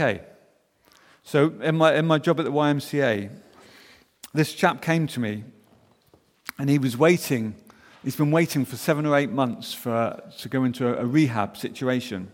Okay. So in my job at the YMCA, this chap came to me, and he was waiting. He's been waiting for 7 or 8 months to go into a rehab situation.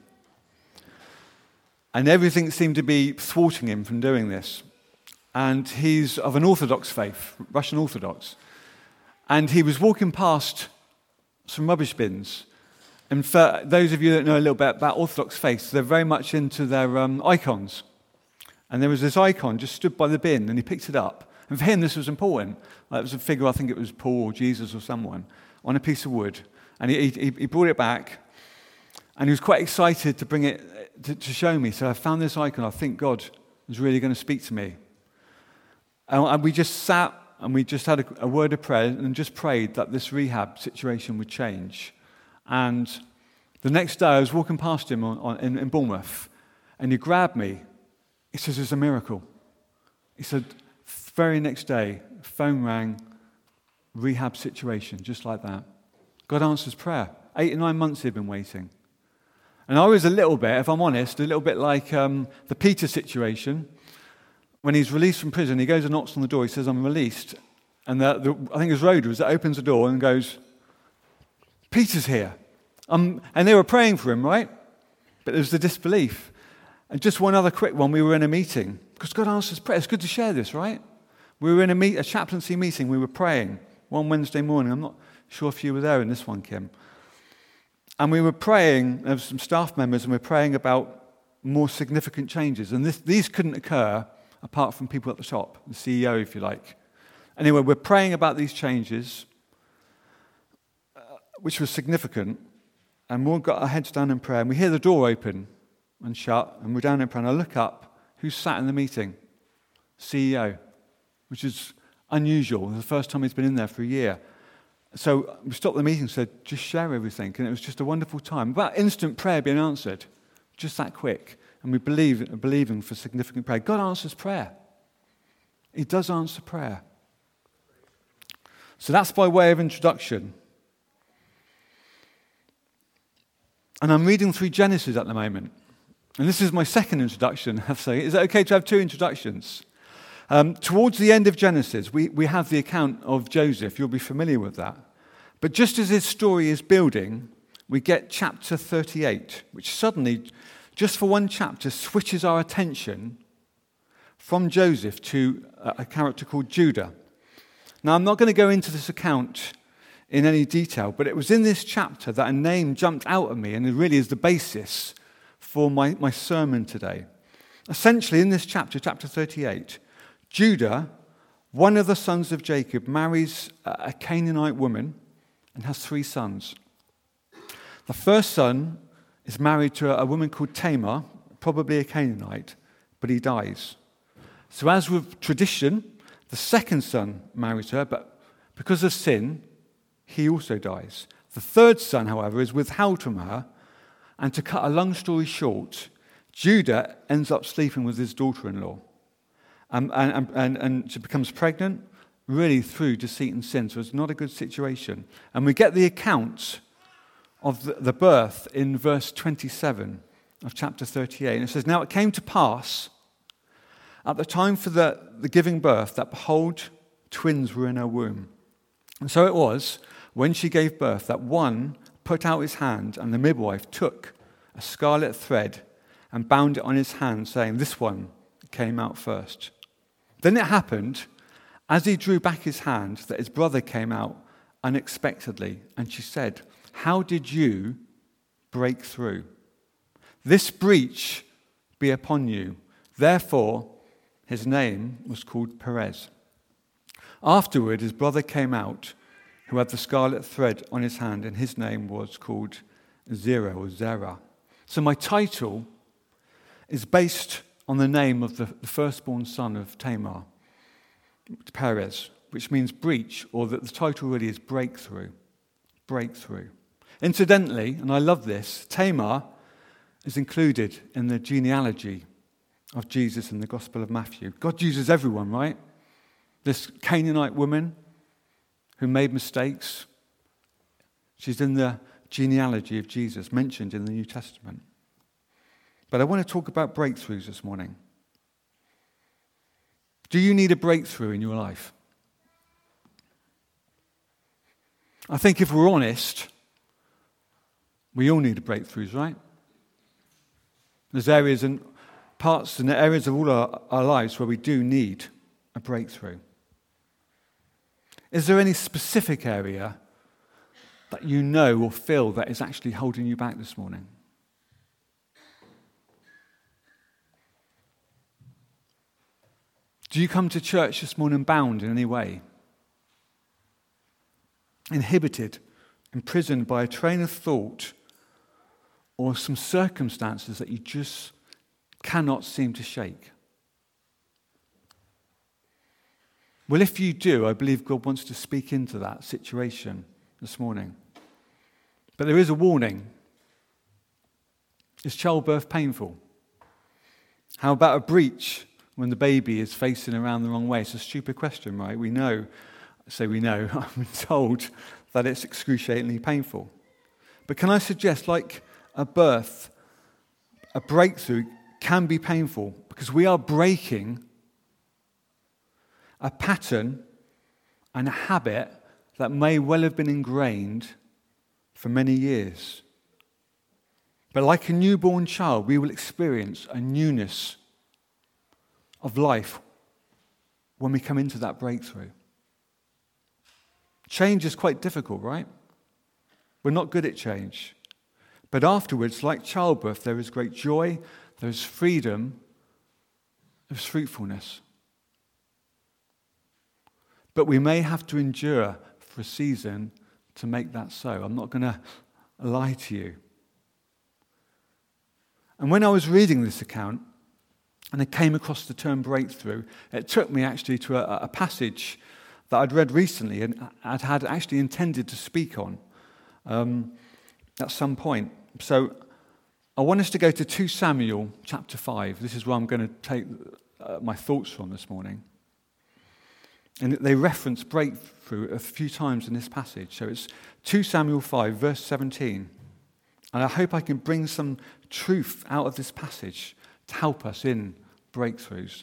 And everything seemed to be thwarting him from doing this. And he's of an Orthodox faith, Russian Orthodox. And he was walking past some rubbish bins. And for those of you that know a little bit about Orthodox faiths, they're very much into their icons. And there was this icon just stood by the bin, and he picked it up. And for him, this was important. It was a figure, I think it was Paul or Jesus or someone, on a piece of wood. And he brought it back, and he was quite excited to bring it to show me. So I found this icon. I think God was really going to speak to me. And we just sat, and we just had a word of prayer and just prayed that this rehab situation would change. And the next day, I was walking past him in Bournemouth, and he grabbed me. He says, "It's a miracle." He said, very next day, phone rang, rehab situation, just like that. God answers prayer. 8 or 9 months he'd been waiting. And I was a little bit, if I'm honest, a little bit like the Peter situation. When he's released from prison, he goes and knocks on the door. He says, "I'm released." And I think his road was that opens the door and goes, "Peter's here." And they were praying for him, right? But there was the disbelief. And just one other quick one. We were in a meeting, because God answers prayer. It's good to share this, right? We were in a chaplaincy meeting. We were praying one Wednesday morning. I'm not sure if you were there in this one, Kim. And we were praying. There were some staff members, and we were praying about more significant changes. And these couldn't occur apart from people at the top, the CEO, if you like. Anyway, we're praying about these changes, which was significant. And we all got our heads down in prayer. And we hear the door open and shut, and we're down in prayer. And I look up, who's sat in the meeting? CEO, which is unusual. It was the first time he's been in there for a year. So we stopped the meeting and said, just share everything. And it was just a wonderful time. About instant prayer being answered, just that quick. And we believing for significant prayer. God answers prayer. He does answer prayer. So that's by way of introduction. And I'm reading through Genesis at the moment. And this is my second introduction, I have to say. Is it okay to have 2 introductions? Towards the end of Genesis, we have the account of Joseph. You'll be familiar with that. But just as his story is building, we get chapter 38, which suddenly, just for one chapter, switches our attention from Joseph to a character called Judah. Now, I'm not going to go into this account in any detail, but it was in this chapter that a name jumped out at me, and it really is the basis for my sermon today. Essentially, in this chapter 38, Judah, one of the sons of Jacob, marries a Canaanite woman and has 3 sons. The first son is married to a woman called Tamar, probably a Canaanite, but he dies. So as with tradition, the second son marries her, but because of sin, he also dies. The third son, however, is withheld from her, and to cut a long story short, Judah ends up sleeping with his daughter-in-law. And she becomes pregnant, really through deceit and sin, so it's not a good situation. And we get the account of the birth in verse 27 of chapter 38. And it says, "Now it came to pass at the time for the giving birth that, behold, twins were in her womb. And so it was, when she gave birth, that one put out his hand, and the midwife took a scarlet thread and bound it on his hand, saying, 'This one came out first.' Then it happened, as he drew back his hand, that his brother came out unexpectedly. And she said, 'How did you break through? This breach be upon you.' Therefore, his name was called Perez. Afterward, his brother came out, who had the scarlet thread on his hand, and his name was called Zerah. So my title is based on the name of the firstborn son of Tamar, Perez, which means breach, or that the title really is breakthrough. Breakthrough. Incidentally, and I love this, Tamar is included in the genealogy of Jesus in the Gospel of Matthew. God uses everyone, right? This Canaanite woman who made mistakes, she's in the genealogy of Jesus, mentioned in the New Testament. But I want to talk about breakthroughs this morning. Do you need a breakthrough in your life? I think if we're honest, we all need breakthroughs, right? There's areas and parts and areas of all our lives where we do need a breakthrough. Is there any specific area that you know or feel that is actually holding you back this morning? Do you come to church this morning bound in any way? Inhibited, imprisoned by a train of thought or some circumstances that you just cannot seem to shake? Well, if you do, I believe God wants to speak into that situation this morning. But there is a warning. Is childbirth painful? How about a breech when the baby is facing around the wrong way? It's a stupid question, right? We know, I've been told that it's excruciatingly painful. But can I suggest, like a birth, a breakthrough can be painful because we are breaking a pattern and a habit that may well have been ingrained for many years. But like a newborn child, we will experience a newness of life when we come into that breakthrough. Change is quite difficult, right? We're not good at change. But afterwards, like childbirth, there is great joy, there is freedom, there is fruitfulness. But we may have to endure for a season to make that so. I'm not going to lie to you. And when I was reading this account, and I came across the term breakthrough, it took me actually to a passage that I'd read recently and I'd had actually intended to speak on at some point. So I want us to go to 2 Samuel chapter 5. This is where I'm going to take my thoughts from this morning. And they reference breakthrough a few times in this passage. So it's 2 Samuel 5, verse 17. And I hope I can bring some truth out of this passage to help us in breakthroughs.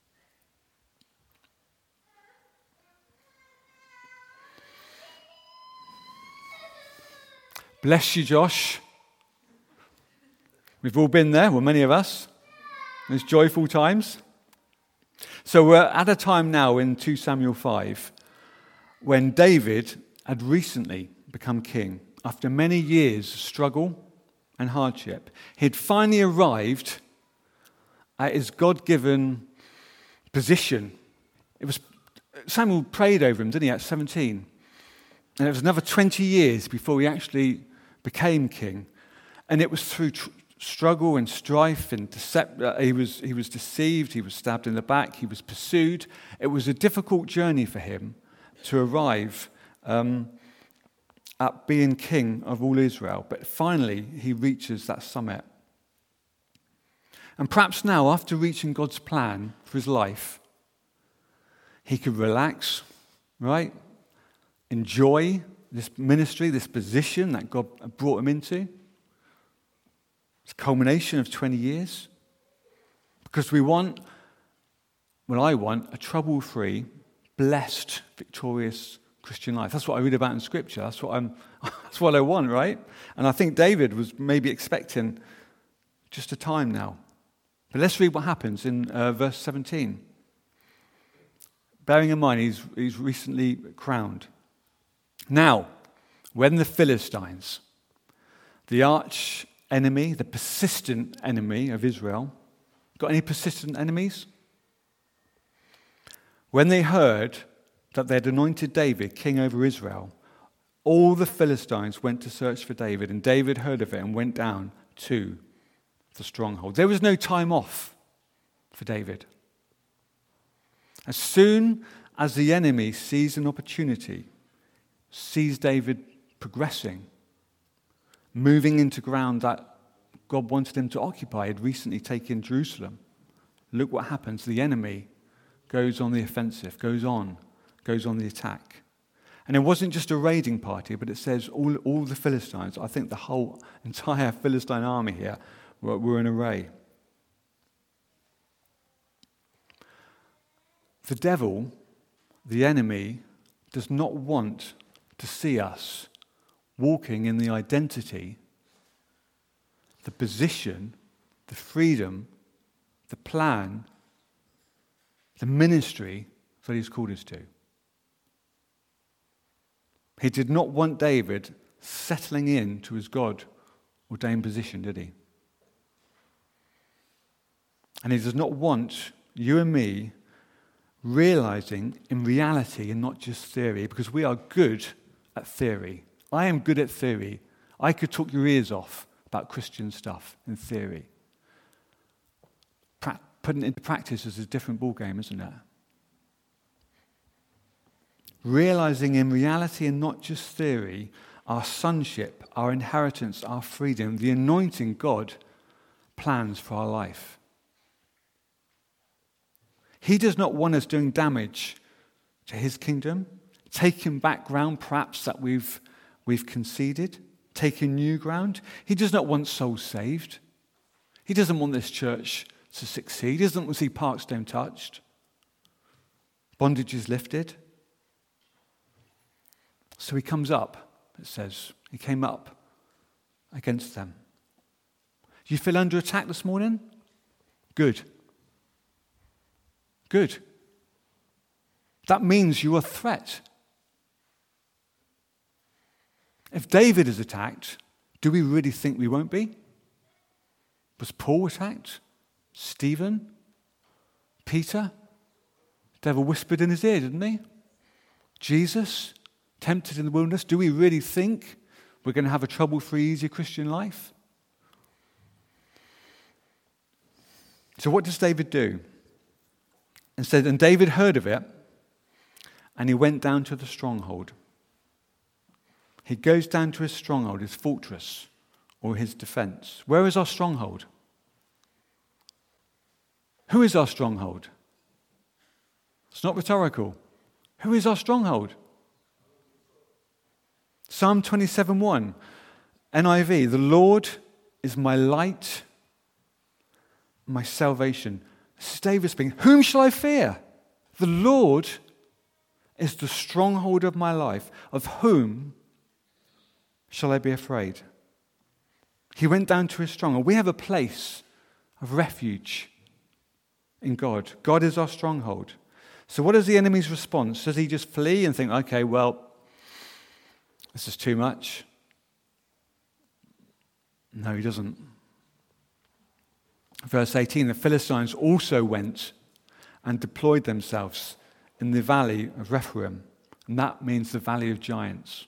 Bless you, Josh. We've all been there, well, many of us. Those joyful times. So we're at a time now in 2 Samuel 5 when David had recently become king. After many years of struggle and hardship, he'd finally arrived at his God-given position. Samuel prayed over him, didn't he, at 17? And it was another 20 years before he actually became king. And it was through struggle and strife and he was deceived, he was stabbed in the back, he was pursued. It was a difficult journey for him to arrive at being king of all Israel. But finally, he reaches that summit. And perhaps now, after reaching God's plan for his life, he could relax, right? Enjoy this ministry, this position that God brought him into. It's a culmination of 20 years. Because I want a trouble-free, blessed, victorious Christian life. That's what I read about in Scripture. That's what I want, right? And I think David was maybe expecting just a time now. But let's read what happens in verse 17. Bearing in mind, he's recently crowned. Now, when the Philistines, the arch enemy, the persistent enemy of Israel, got any persistent enemies? When they heard that they had anointed David king over Israel, all the Philistines went to search for David, and David heard of it and went down to the stronghold. There was no time off for David. As soon as the enemy sees an opportunity, sees David progressing, moving into ground that God wanted him to occupy, had recently taken Jerusalem. Look what happens. The enemy goes on the offensive, goes on the attack. And it wasn't just a raiding party, but it says all the Philistines, I think the whole entire Philistine army here, were in array. The devil, the enemy, does not want to see us walking in the identity, the position, the freedom, the plan, the ministry that he's called us to. He did not want David settling into his God-ordained position, did he? And he does not want you and me realizing in reality and not just theory, because we are good at theory. I am good at theory. I could talk your ears off about Christian stuff in theory. Putting it into practice is a different ballgame, isn't it? Realizing in reality and not just theory, our sonship, our inheritance, our freedom, the anointing God plans for our life. He does not want us doing damage to his kingdom, taking back ground perhaps that we've conceded, taking new ground. He does not want souls saved. He doesn't want this church to succeed. He doesn't want to see Parkstone touched, bondages lifted. So he comes up, it says. He came up against them. Do you feel under attack this morning? Good. Good. That means you're a threat. If David is attacked, do we really think we won't be? Was Paul attacked? Stephen? Peter? The devil whispered in his ear, didn't he? Jesus? Tempted in the wilderness? Do we really think we're going to have a trouble-free, easy Christian life? So what does David do? And said, and David heard of it, and he went down to the stronghold. He goes down to his stronghold, his fortress, or his defense. Where is our stronghold? Who is our stronghold? It's not rhetorical. Who is our stronghold? Psalm 27:1, NIV, the Lord is my light, my salvation. This is David speaking. Whom shall I fear? The Lord is the stronghold of my life. Of whom shall I be afraid? He went down to his stronghold. We have a place of refuge in God. God is our stronghold. So what is the enemy's response? Does he just flee and think, okay, well, this is too much? No, he doesn't. Verse 18, the Philistines also went and deployed themselves in the valley of Rephaim, and that means the valley of giants.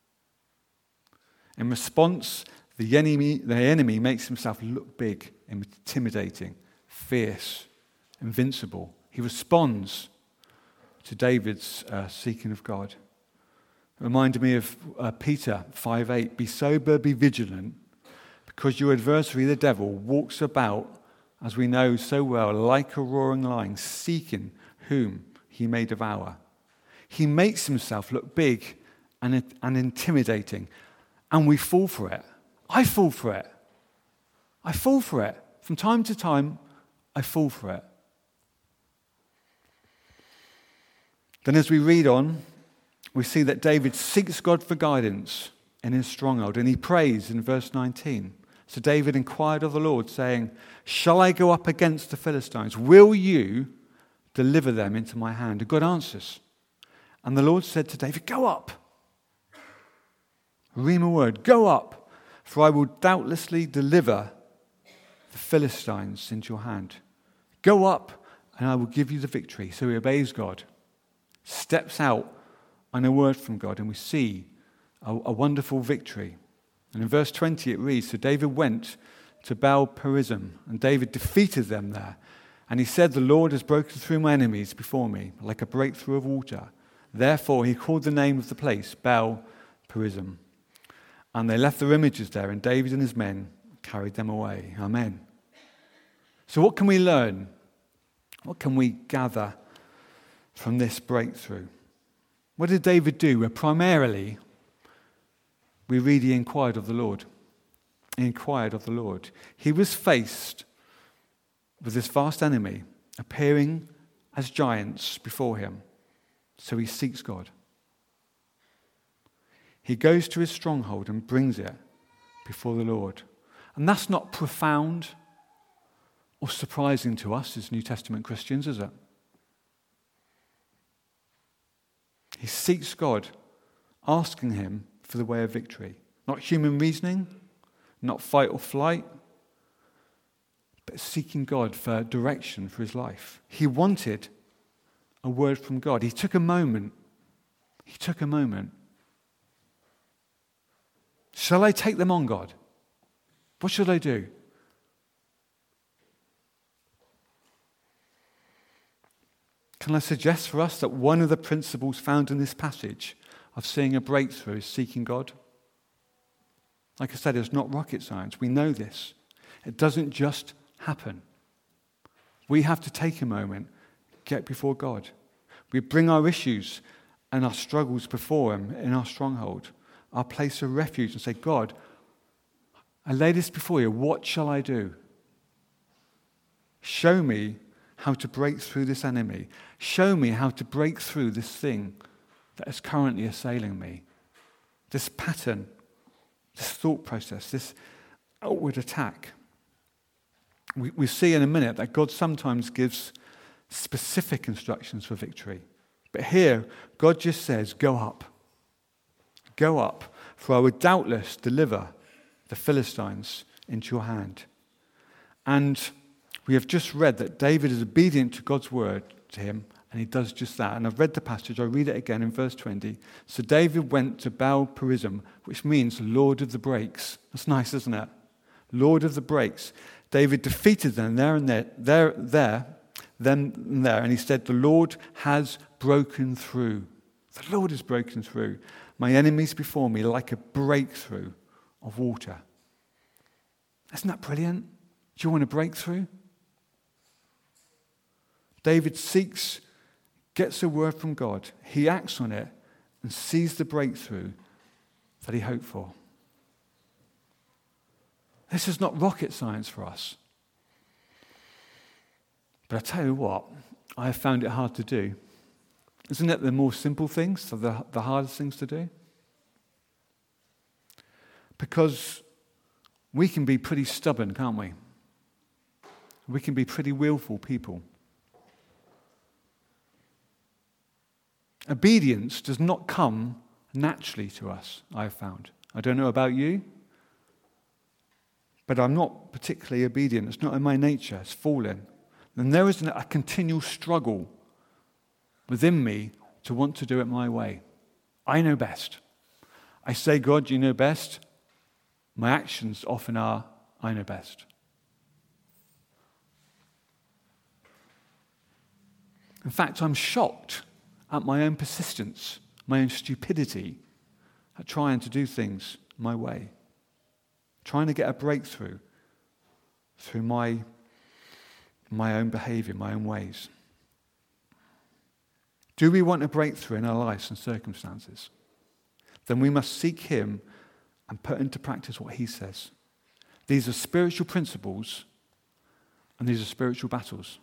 In response, the enemy makes himself look big, intimidating, fierce, invincible. He responds to David's seeking of God. It reminded me of Peter 5:8. Be sober, be vigilant, because your adversary, the devil, walks about, as we know so well, like a roaring lion, seeking whom he may devour. He makes himself look big and intimidating, and we fall for it. I fall for it. I fall for it. From time to time, I fall for it. Then as we read on, we see that David seeks God for guidance in his stronghold, and he prays in verse 19. So David inquired of the Lord, saying, shall I go up against the Philistines? Will you deliver them into my hand? And God answers. And the Lord said to David, go up. Rhema word, go up, for I will doubtlessly deliver the Philistines into your hand. Go up, and I will give you the victory. So he obeys God, steps out on a word from God, and we see a wonderful victory. And in verse 20 it reads, so David went to Baal Perizim, and David defeated them there. And he said, the Lord has broken through my enemies before me, like a breakthrough of water. Therefore he called the name of the place Baal Perizim. And they left their images there, and David and his men carried them away. Amen. So what can we learn? What can we gather from this breakthrough? What did David do? Well, primarily, we read he inquired of the Lord. he inquired of the Lord. He was faced with this vast enemy appearing as giants before him. So he seeks God. He goes to his stronghold and brings it before the Lord. And that's not profound or surprising to us as New Testament Christians, is it? He seeks God, asking him for the way of victory. Not human reasoning, not fight or flight, but seeking God for direction for his life. He wanted a word from God. He took a moment. Shall I take them on, God? What should I do? Can I suggest for us that one of the principles found in this passage of seeing a breakthrough is seeking God? Like I said, it's not rocket science. We know this. It doesn't just happen. We have to take a moment, get before God. We bring our issues and our struggles before him in our stronghold, our place of refuge, and say, God, I lay this before you. What shall I do? Show me how to break through this enemy. Show me how to break through this thing that is currently assailing me. This pattern, this thought process, this outward attack. We see in a minute that God sometimes gives specific instructions for victory. But here, God just says, go up. Go up, for I will doubtless deliver the Philistines into your hand. And we have just read that David is obedient to God's word to him, and he does just that. And I've read the passage, I read it again in verse 20. So David went to Baal Perazim, which means Lord of the Breaks. That's nice, isn't it? Lord of the Breaks. David defeated them there, and he said, the Lord has broken through. The Lord has broken through. My enemies before me like a breakthrough of water. Isn't that brilliant? Do you want a breakthrough? David gets a word from God. He acts on it and sees the breakthrough that he hoped for. This is not rocket science for us. But I tell you what, I have found it hard to do. Isn't it the more simple things are the hardest things to do? Because we can be pretty stubborn, can't we? We can be pretty willful people. Obedience does not come naturally to us, I have found. I don't know about you, but I'm not particularly obedient. It's not in my nature. It's fallen. And there is a continual struggle within me to want to do it my way. I know best. I say, God, you know best. My actions often are, I know best. In fact, I'm shocked at my own persistence, my own stupidity at trying to do things my way, trying to get a breakthrough through my own behavior, my own ways. Do we want a breakthrough in our lives and circumstances? Then we must seek him and put into practice what he says. These are spiritual principles and these are spiritual battles.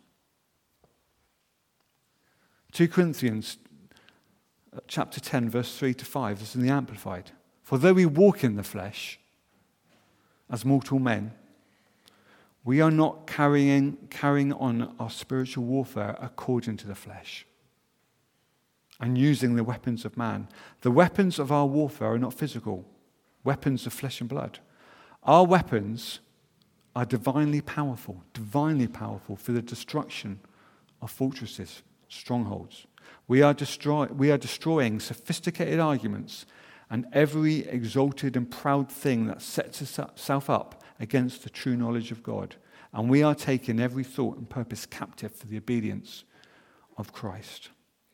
2 Corinthians chapter 10, verse 3 to 5, this is in the Amplified. For though we walk in the flesh as mortal men, we are not carrying on our spiritual warfare according to the flesh and using the weapons of man. The weapons of our warfare are not physical, weapons of flesh and blood. Our weapons are divinely powerful for the destruction of fortresses, strongholds. We are destroying sophisticated arguments and every exalted and proud thing that sets itself up against the true knowledge of God. And we are taking every thought and purpose captive for the obedience of Christ.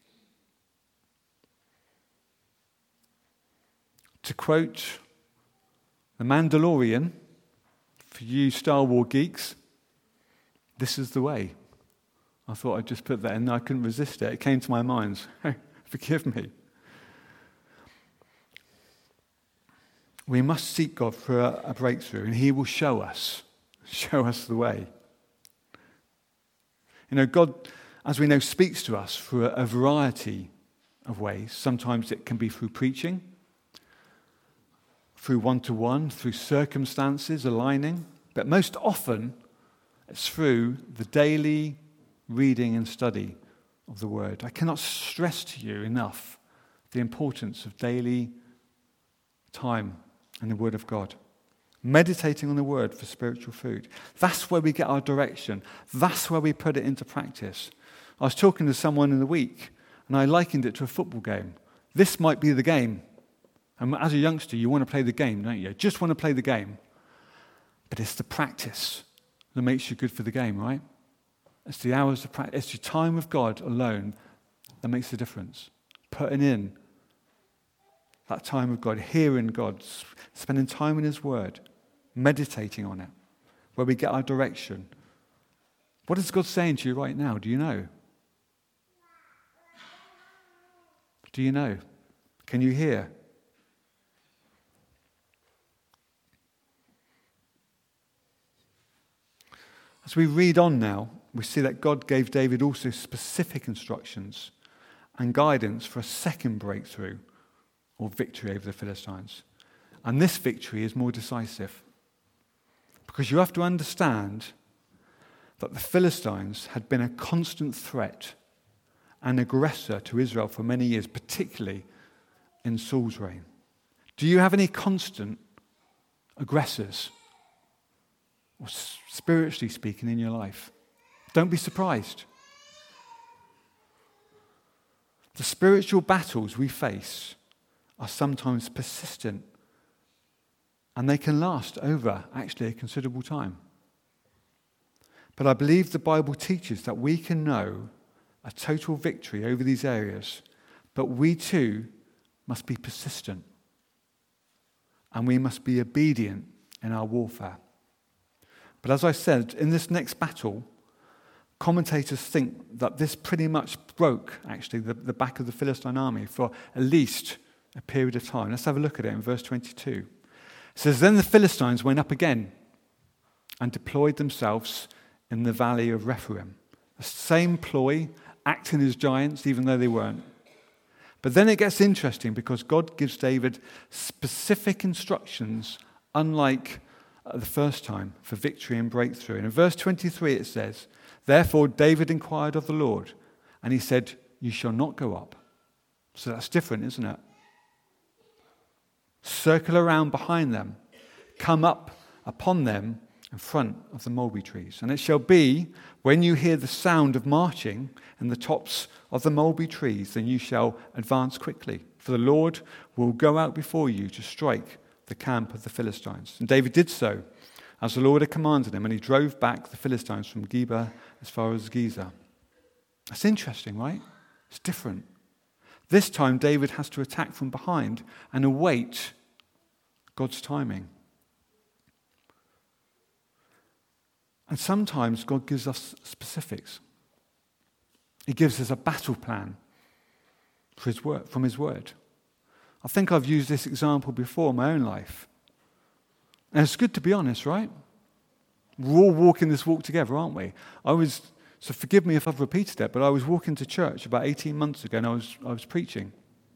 To quote The Mandalorian, for you Star Wars geeks, this is the way. I thought I'd just put that in. I couldn't resist it. It came to my mind. Forgive me. We must seek God for a breakthrough, and he will show us the way. God, as we know, speaks to us through a variety of ways. Sometimes it can be through preaching, through one-to-one, through circumstances aligning, but most often it's through the daily reading and study of the Word. I cannot stress to you enough the importance of daily time in the Word of God. Meditating on the Word for spiritual food. That's where we get our direction. That's where we put it into practice. I was talking to someone in the week, and I likened it to a football game. This might be the game. And as a youngster, you want to play the game, don't you? Just want to play the game. But it's the practice that makes you good for the game, right? It's the hours of practice. It's your time with God alone that makes the difference. Putting in that time with God, hearing God, spending time in His Word, meditating on it, where we get our direction. What is God saying to you right now? Do you know? Do you know? Can you hear? As we read on now, we see that God gave David also specific instructions and guidance for a second breakthrough or victory over the Philistines. And this victory is more decisive. Because you have to understand that the Philistines had been a constant threat and aggressor to Israel for many years, particularly in Saul's reign. Do you have any constant aggressors, or spiritually speaking, in your life? Don't be surprised. The spiritual battles we face are sometimes persistent, and they can last over, actually, a considerable time. But I believe the Bible teaches that we can know a total victory over these areas, but we too must be persistent, and we must be obedient in our warfare. But as I said, in this next battle, commentators think that this pretty much broke, actually, the back of the Philistine army for at least a period of time. Let's have a look at it in verse 22. It says, "Then the Philistines went up again and deployed themselves in the valley of Rephaim." The same ploy, acting as giants, even though they weren't. But then it gets interesting because God gives David specific instructions, unlike the first time, for victory and breakthrough. And in verse 23 it says, "Therefore David inquired of the Lord, and he said, 'You shall not go up.'" So that's different, isn't it? "Circle around behind them, come up upon them in front of the mulberry trees. And it shall be, when you hear the sound of marching in the tops of the mulberry trees, then you shall advance quickly. For the Lord will go out before you to strike the camp of the Philistines." And David did so, as the Lord had commanded him, and he drove back the Philistines from Geba as far as Gezer. That's interesting, right? It's different. This time David has to attack from behind and await God's timing. And sometimes God gives us specifics. He gives us a battle plan for His word, from His Word. I think I've used this example before in my own life. And it's good to be honest, right? We're all walking this walk together, aren't we? So forgive me if I've repeated it, but I was walking to church about 18 months ago and I was preaching.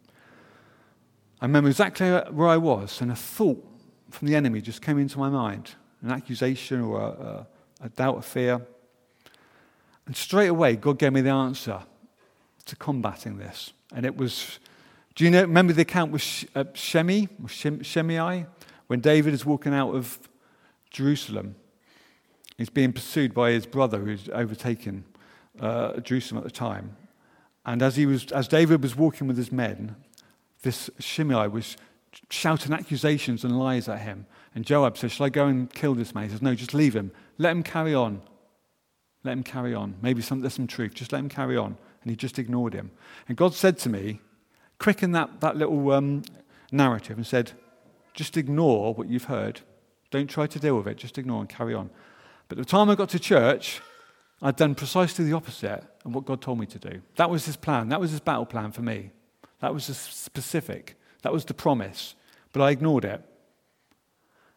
I remember exactly where I was, and a thought from the enemy just came into my mind, an accusation or a doubt, a fear. And straight away, God gave me the answer to combating this. And it was, remember the account with Shimei, when David is walking out of Jerusalem? He's being pursued by his brother who's overtaken Jerusalem at the time. And as David was walking with his men, this Shimei was shouting accusations and lies at him. And Joab says, "Shall I go and kill this man?" He says, "No, just leave him. Let him carry on. Let him carry on. Maybe there's some truth. Just let him carry on." And he just ignored him. And God said to me, quicken that little narrative and said, "Just ignore what you've heard. Don't try to deal with it. Just ignore and carry on." But the time I got to church, I'd done precisely the opposite of what God told me to do. That was His plan. That was His battle plan for me. That was the specific. That was the promise. But I ignored it.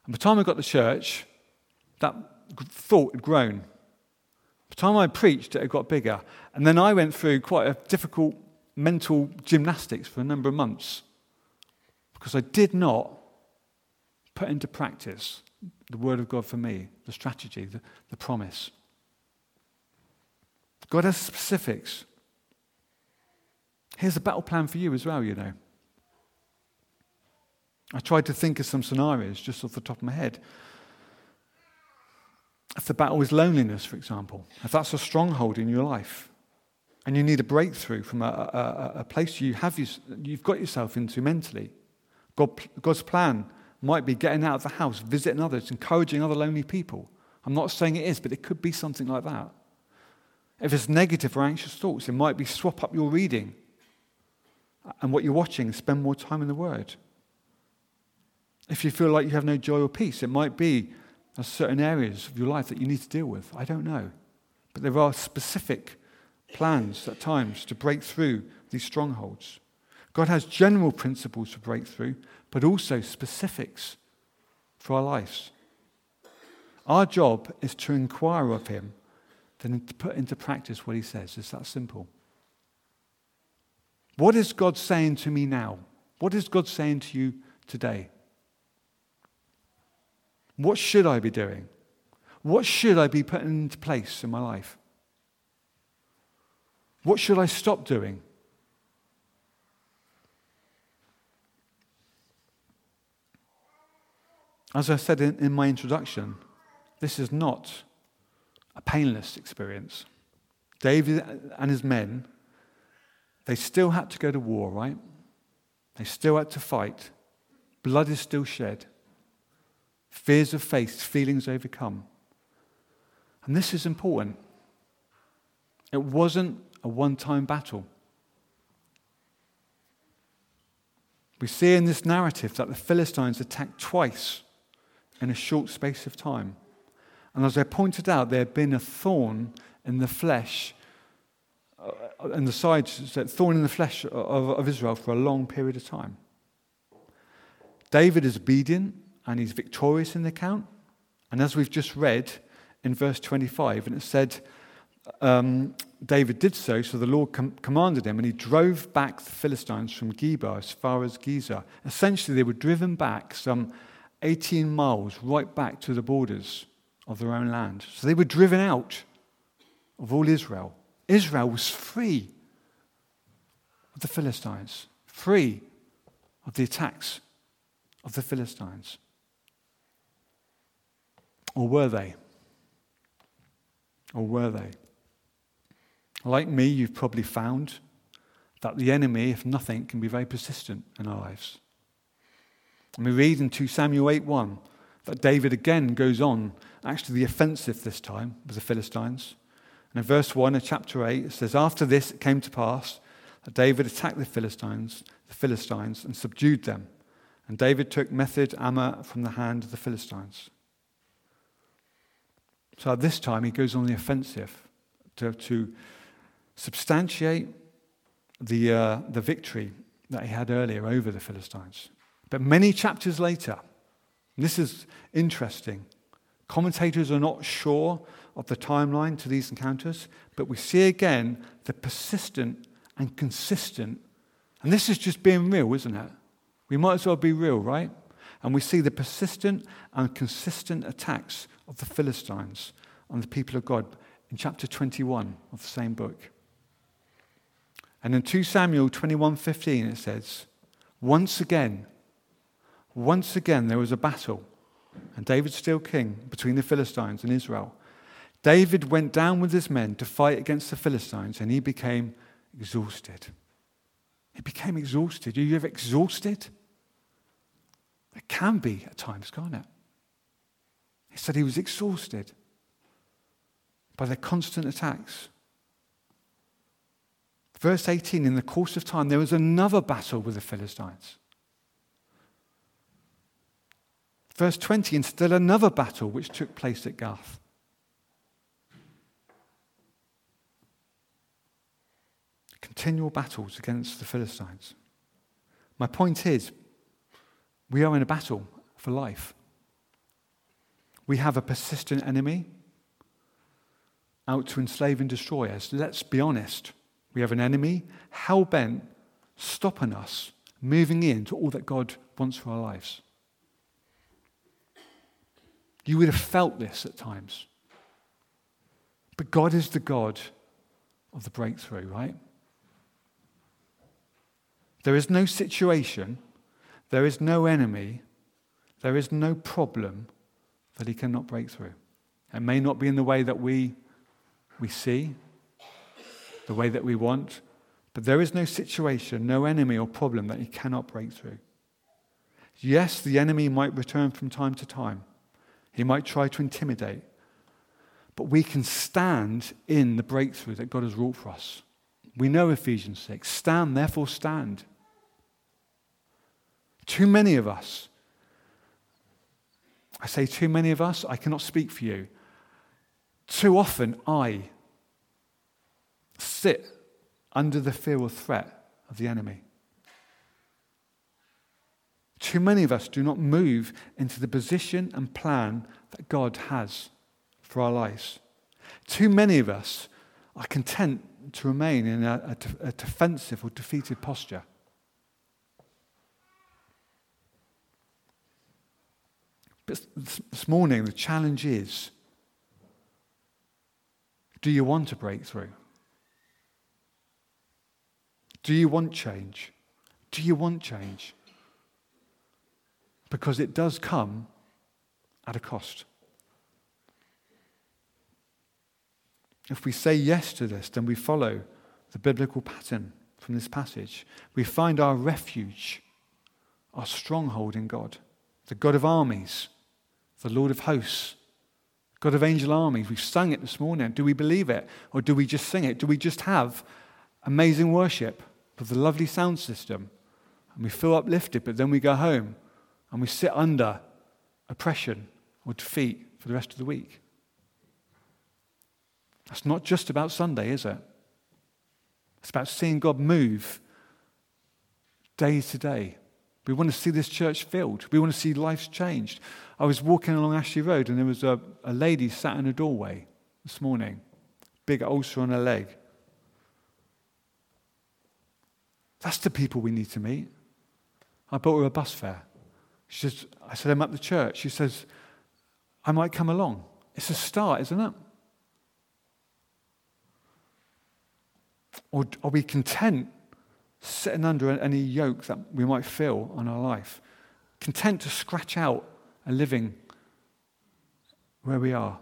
And by the time I got to church, that thought had grown. By the time I preached, it had got bigger. And then I went through quite a difficult mental gymnastics for a number of months because I did not put into practice the word of God for me, the strategy, the promise. God has specifics. Here's a battle plan for you as well, you know. I tried to think of some scenarios just off the top of my head. If the battle is loneliness, for example, if that's a stronghold in your life, and you need a breakthrough from a place you've got yourself into mentally, God's plan might be getting out of the house, visiting others, encouraging other lonely people. I'm not saying it is, but it could be something like that. If it's negative or anxious thoughts, it might be swap up your reading and what you're watching, spend more time in the Word. If you feel like you have no joy or peace, it might be there's certain areas of your life that you need to deal with. I don't know. But there are specific plans at times to break through these strongholds. God has general principles for breakthrough, but also specifics for our lives. Our job is to inquire of him, then to put into practice what he says. It's that simple. What is God saying to me now? What is God saying to you today? What should I be doing? What should I be putting into place in my life? What should I stop doing? As I said in my introduction, this is not a painless experience. David and his men, they still had to go to war, right? They still had to fight. Blood is still shed. Fears are faced, feelings overcome. And this is important. It wasn't a one-time battle. We see in this narrative that the Philistines attacked twice in a short space of time. And as I pointed out, there had been a thorn in the flesh, in the sides, thorn in the flesh of Israel for a long period of time. David is obedient and he's victorious in the account. And as we've just read in verse 25, and it said, David did so the Lord commanded him, and he drove back the Philistines from Geba as far as Gezer. Essentially, they were driven back some 18 miles right back to the borders of their own land. So they were driven out of all Israel. Israel was free of the Philistines, free of the attacks of the Philistines. Or were they? Or were they? Like me, you've probably found that the enemy, if nothing, can be very persistent in our lives. And we read in 2 Samuel 8:1 that David again goes on, actually the offensive this time, with the Philistines. And in verse 1 of chapter 8, it says, after this it came to pass that David attacked the Philistines, and subdued them. And David took Method Ammah from the hand of the Philistines. So at this time he goes on the offensive to substantiate the victory that he had earlier over the Philistines. But many chapters later, and this is interesting, commentators are not sure of the timeline to these encounters, but we see again the persistent and consistent, and this is just being real, isn't it? We might as well be real, right? And we see the persistent and consistent attacks of the Philistines on the people of God in chapter 21 of the same book. And in 2 Samuel 21:15 it says, once again there was a battle, and David still king, between the Philistines and Israel. David went down with his men to fight against the Philistines, and he became exhausted. He became exhausted. Are you ever exhausted? It can be at times, can't it? He said he was exhausted by their constant attacks. Verse 18, in the course of time, there was another battle with the Philistines. Verse 20, and still another battle which took place at Gath. Continual battles against the Philistines. My point is, we are in a battle for life. We have a persistent enemy out to enslave and destroy us. Let's be honest. We have an enemy hell-bent stopping us moving into all that God wants for our lives. You would have felt this at times. But God is the God of the breakthrough, right? There is no situation, there is no enemy, there is no problem that he cannot break through. It may not be in the way that we see, the way that we want, but there is no situation, no enemy or problem that he cannot break through. Yes, the enemy might return from time to time. He might try to intimidate. But we can stand in the breakthrough that God has wrought for us. We know Ephesians 6. Stand, therefore stand. Too many of us, I say too many of us, I cannot speak for you. Too often I sit under the fear or threat of the enemy. Too many of us do not move into the position and plan that God has for our lives. Too many of us are content to remain in a defensive or defeated posture. But this morning, the challenge is, do you want a breakthrough? Do you want change? Do you want change? Because it does come at a cost. If we say yes to this, then we follow the biblical pattern from this passage. We find our refuge, our stronghold in God, the God of armies, the Lord of hosts, God of angel armies. We've sung it this morning. Do we believe it? Or do we just sing it? Do we just have amazing worship with the lovely sound system? And we feel uplifted, but then we go home and we sit under oppression or defeat for the rest of the week. That's not just about Sunday, is it? It's about seeing God move day to day. We want to see this church filled. We want to see lives changed. I was walking along Ashley Road and there was a lady sat in a doorway this morning, big ulcer on her leg. That's the people we need to meet. I bought her a bus fare. I said, I'm at the church. She says, I might come along. It's a start, isn't it? Or are we content sitting under any yoke that we might feel on our life? Content to scratch out a living where we are?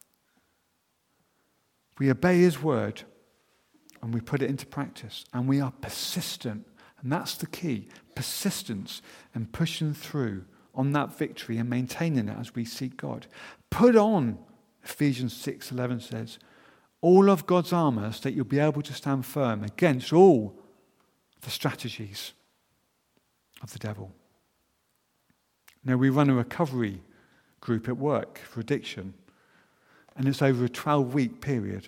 We obey his word and we put it into practice and we are persistent. And that's the key. Persistence and pushing through on that victory and maintaining it as we seek God. Put on, Ephesians 6:11 says, all of God's armor so that you'll be able to stand firm against all the strategies of the devil. Now, we run a recovery group at work for addiction, and it's over a 12-week period.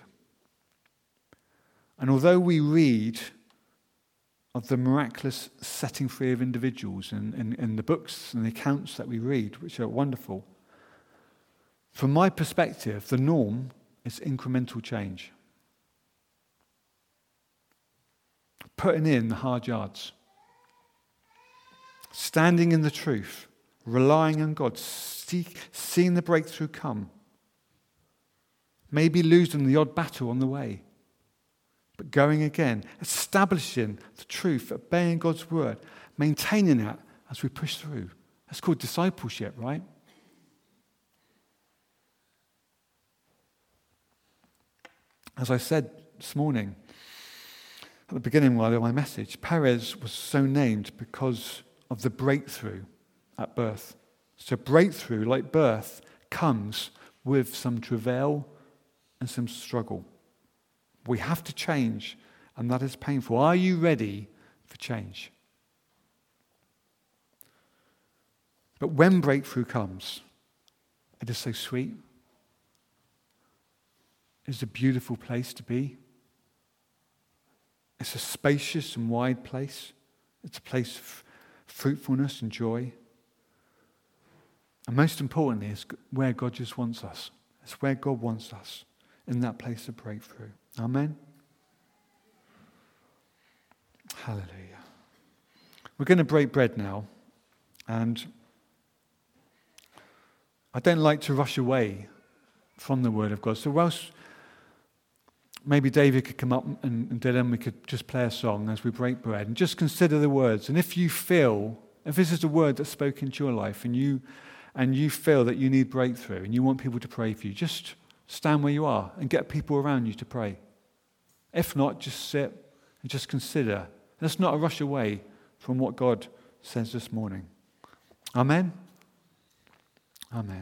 And although we read of the miraculous setting free of individuals in the books and the accounts that we read, which are wonderful, from my perspective, the norm is incremental change. Putting in the hard yards. Standing in the truth. Relying on God. Seeing the breakthrough come. Maybe losing the odd battle on the way. But going again. Establishing the truth. Obeying God's word. Maintaining it as we push through. That's called discipleship, right? As I said this morning, at the beginning of my message, Perez was so named because of the breakthrough at birth. So breakthrough, like birth, comes with some travail and some struggle. We have to change, and that is painful. Are you ready for change? But when breakthrough comes, it is so sweet. It's a beautiful place to be. It's a spacious and wide place. It's a place of fruitfulness and joy. And most importantly, is where God just wants us. It's where God wants us, in that place of breakthrough. Amen? Hallelujah. We're going to break bread now. And I don't like to rush away from the Word of God. So whilst maybe David could come up and Dylan, we could just play a song as we break bread and just consider the words. And if you feel, if this is a word that's spoken to your life and you feel that you need breakthrough and you want people to pray for you, just stand where you are and get people around you to pray. If not, just sit and just consider. Let's not rush away from what God says this morning. Amen? Amen.